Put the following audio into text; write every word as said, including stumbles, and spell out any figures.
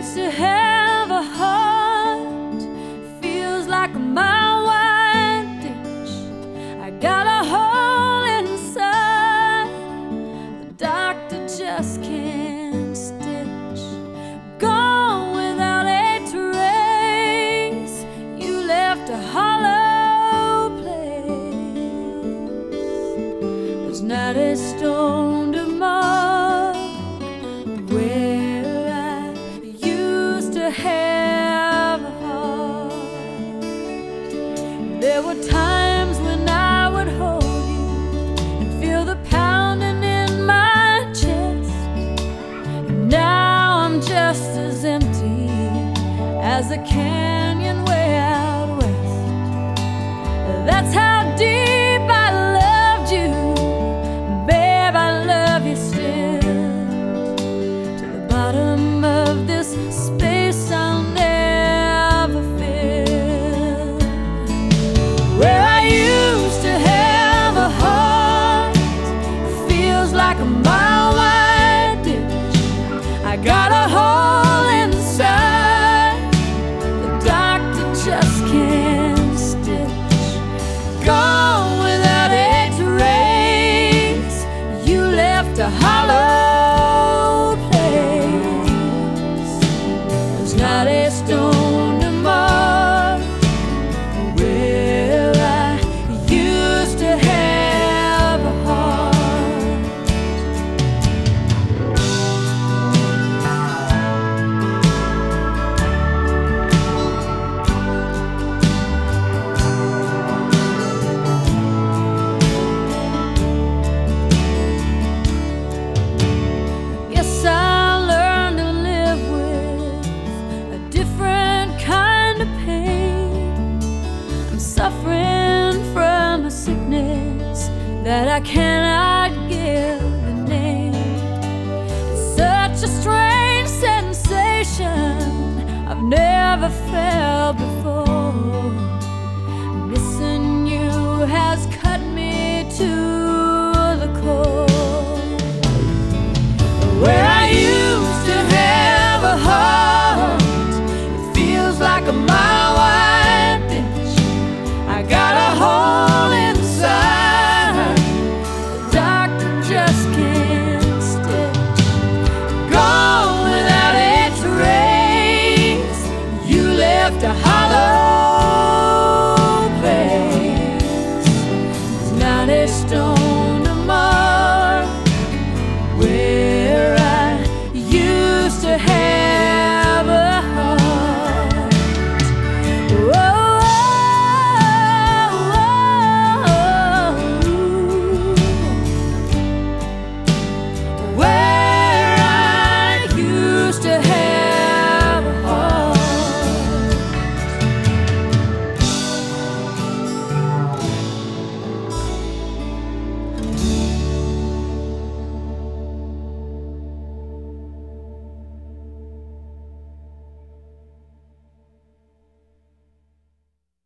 used to have a heart, feels like a mile wide ditch. I got a hole inside, the doctor just can't stitch. Gone without a trace, you left a hollow place. There's not a stone to mark where I used to have a heart. There were times when I would hold you and feel the pounding in my chest. And now I'm just as empty as a canyon way out west. That's how deep I loved you, babe, I love you still. To the bottom of this space I'll never fill. Where I used to have a heart, feels like a mile wide ditch. I got a hole inside, the doctor just can't stitch. Gone without a trace, you left a hollow place. There's not a stone to mark where I used to have a heart. Guess I learned to live with a different kind of pain. I'm suffering from a sickness that I cannot give a name. It's such a strange sensation I've never felt before. Missing you has